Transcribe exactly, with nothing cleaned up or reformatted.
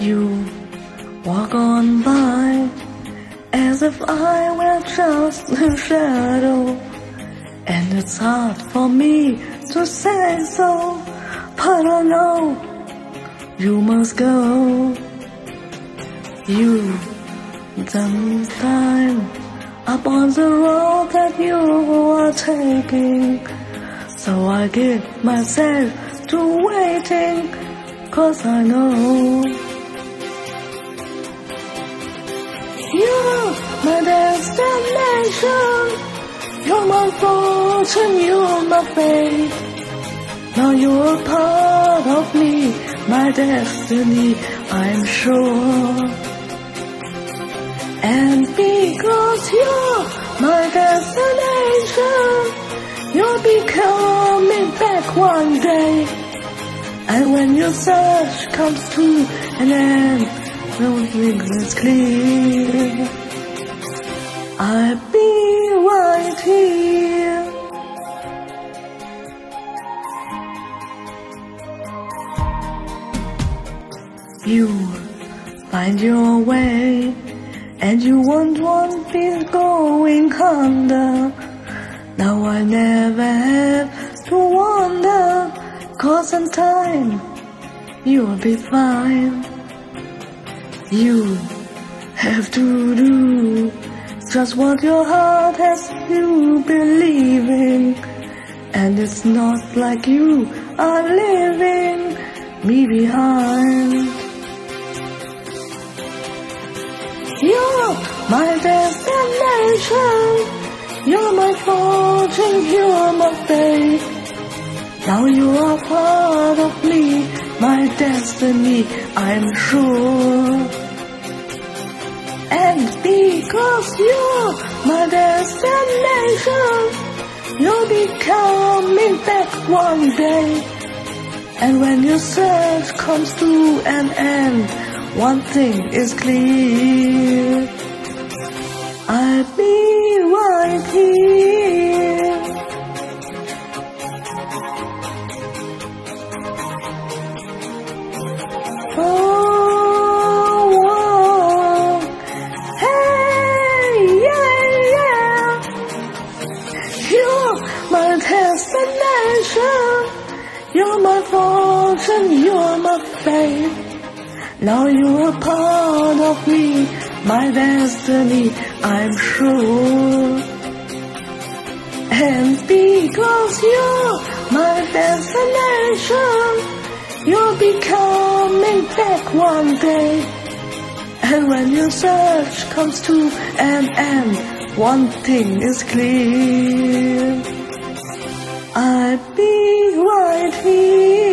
You walk on by as if I were just a shadow, and it's hard for me to say so, but I know you must go. You done time up on the road that you are taking, so I give myself to waiting, 'cause I know you're my destination, you're my fortune, you're my fate. Now you're a part of me, my destiny, I'm sure. And because you're my destination, you'll be coming back one day. And when your search comes to an end, everything is clear, I'll be right here. You find your way, and you won't want me going under. Now I never have to wonder, 'cause in time you'll be fine. You have to do just what your heart has you believing, and it's not like you are leaving me behind. You're my destination, you're my fortune, you're my fate. Now you are part of me, my destiny, I'm sure. And because you're my destination, you'll be coming back one day. And when your search comes to an end, one thing is clear, I'll be right here. Oh, oh, hey, yeah, yeah. You're my destination, you're my fortune, you're my fate. Now you're a part of me, my destiny, I'm sure. And because you're my destination, you'll be coming back one day. And when your search comes to an end, one thing is clear, I'll be right here.